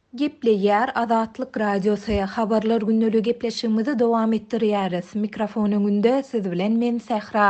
Gepleýär Azatlyk Radiosu habarlar günnäli gepleşigimizi dowam etdirýäris. Mikrofonuň günde siz bilen men Sähra.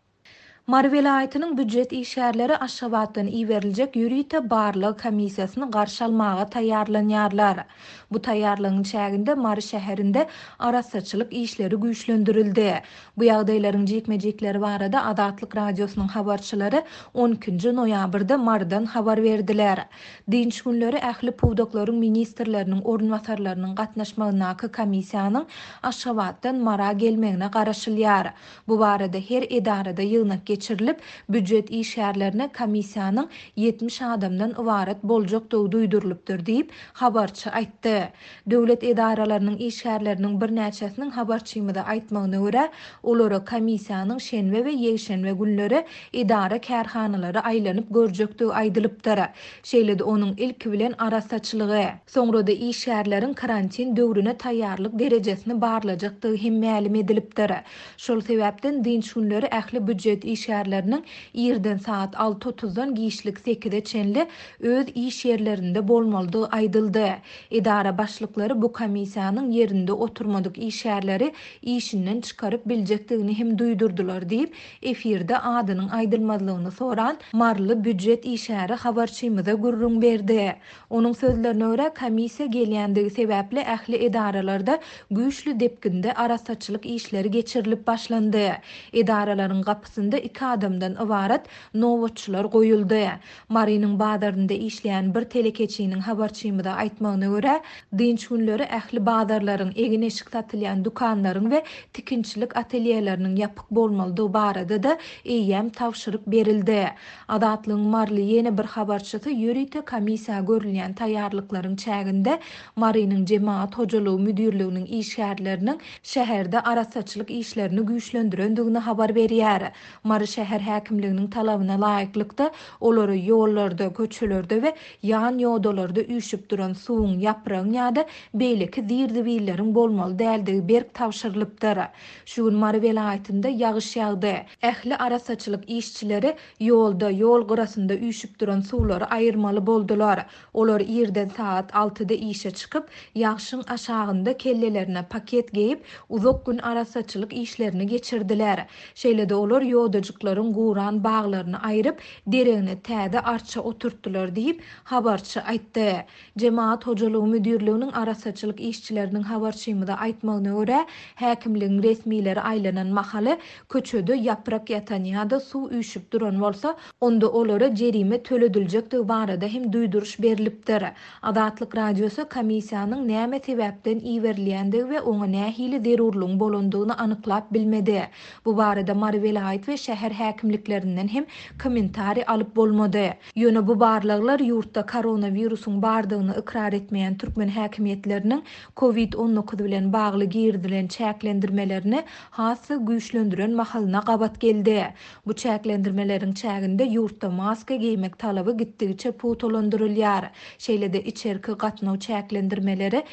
Mary welaýatynyň büdjet işgärleri Aşgabatdan iýeriljek ýürüýte barlyk komissiýasyny garşy almaga taýýarlanýarlar. Bu taýýarlygyň çäginde Mary şäherinde arasaçylyk işleri güýçlendirildi. Bu ýagdaýlaryň jekmejekleri barada Azatlyk Radiosynyň habarçylary 12-nji noýabrda Marydan habar berdiler. Dinç günleri ähli puwdaklaryň ministrleriniň ornwasarlarynyň gatnaşmagynaky komissiýanyň Aşgabatdan Mara gelmegine garaşylýar. Bu barada her edarada ýygnak geçirilip büdjet işgärlerine komissiýanyň 70 adamdan ibaret boljakdygy duýdurulupdyr diýip habarçy aýtdy. Döwlet edaralarynyň işgärleriniň bir näçesiniň habarçymyda aýtmagyna görä, olara komissiýanyň şenbe we ýeşenbe günleri edara kärhanalary aýlanyp görjekdigi aýdylypdyr. Şeýlede onuň ilki bilen arasaçylygy, soňrada işgärleriň karantin döwrüne taýýarlyk derejesini barlajakdygy hem ma'lum edilipdir. Şol sebäpden dinç günleri ähli büdjet işgärleriniň ýerden saat 6:30-dan giýişlik 8-de çenli öz iş ýerlerinde bolmalydygy aýdyldy. Edara başlyklary bu komissiýanyň ýerinde oturmadyk işgärleri işinden çykaryp biljekdigini hem duýdurdular diýip efirde adynyň aýdylmalygyny soran Marly büdjet işgäri habarçymyza gurrun berdi. Onuň sözlerine görä komissiýa gelýändigi sebäple ähli edaralarda güýçlü depkinde arasaçylyk işleri geçirilip başlandy. Edaralaryň gapysynda 2 adamdan ibaret nowatçylar goýuldy. Marynyň bazarynda işleýän bir telekeçiniň habarçymyda aýtmagyna görä, dinç günleri ähli bazarlaryň egin eşik satylýan dukanlaryň we tikinçilik atelýeleriniň ýapyk bolmalydygy barada da eýýäm tawşyryk berildi. Azatlygyň Marly ýene bir habarçysy ýürüýte komissiýa görülýän taýýarlyklaryň çäginde Marynyň jemaat hojalygy müdirliginiň işgärleriniň şäherde arasaçylyk işlerini güýçlendirendigini habar berýär. Mary şäher häkimliginiň talabyna laýyklykda olary ýollarda, köçelerde we ýan ýodalarda üýşüp duran suwuň ýapragyň ýa-da beýleki zirdiwilleriň bolmaly däldigi berk tawşyrylypdyr. Şu gün Mary welaýatynda ýagyş ýagdy. Ähli arasaçylyk işçileri ýolda, ýol gyrasynda üýşüp duran suwlary aýyrmaly boldular. Olar ýerden saat 6-da işe çykyp, ýagşyň aşagynda kellelerine paket geyip, uzak gün arasaçylyk işlerini geçirdiler. Şeýlede olar ýodajyklaryň guran baglaryny aýryp, deregine täze arça oturtdular diýip habarçy aýtdy. Jemaat hojalygy müdirliginiň arasaçylyk işçileriniň habarçymyda aýtmagyna görä, häkimligiň resmileri aýlanan mahaly köçede ýaprak ýatan ýa-da suw üýşüp duran bolsa, onda olara jerime tölediljektigi barada hem duýduruş berilipdir. Azatlyk Radiosu komissiýanyň näme sebäpden iýerilýändigi we oňa nähili zerurlygyň bolandygyny anyklap bilmedi. Bu barada Mary welaýat we şäher häkimliklerinden hem kommentari alyp bolmady. Ýöne bu barlyklar ýurtda koronawirusyň bardygyny ikrar etmeýän türkmen häkimiýetleriniň COVID-19 bilen bagly girdilen çäklendirmelerini hasy güýçlendiren mahalyna gabat geldi. Bu çäklendirmeleriň çäginde ýurtda maska giýmek talaby gitdigiçe putolandyrylýar. Şeýlede içerki gatnaw çäklendirmeleri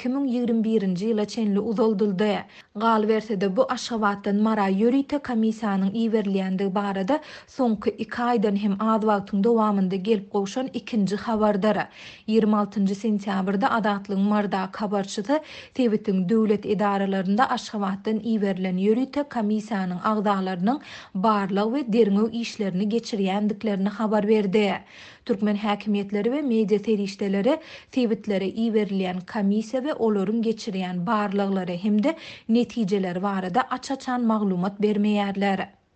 2021-nji ýyla çenli uzuldyldy. Gal bersede bu Aşgabatdan Mara ýürüýte komissiýanyň iýerilýändigi barada soňky 2 aýdan hem az wagtyň dowamında gelip gowşan ikinji habardar. 26-njy sentýabrda Azatlygyň Marda habarçysy Tebitiň döwlet edaralarynda Aşgabatdan iýerilen ýürüýte komissiýanyň agdalarynyň barlyk we derňew işlerini geçirýändiklerini habar berdi. Türkmen häkimiýetleri we media serişdeleri Tebitlere iýerilýän komissiýa we olaryň geçirýän barlyklary hemde netijeleri barada açaçan maglumat bermeýärler.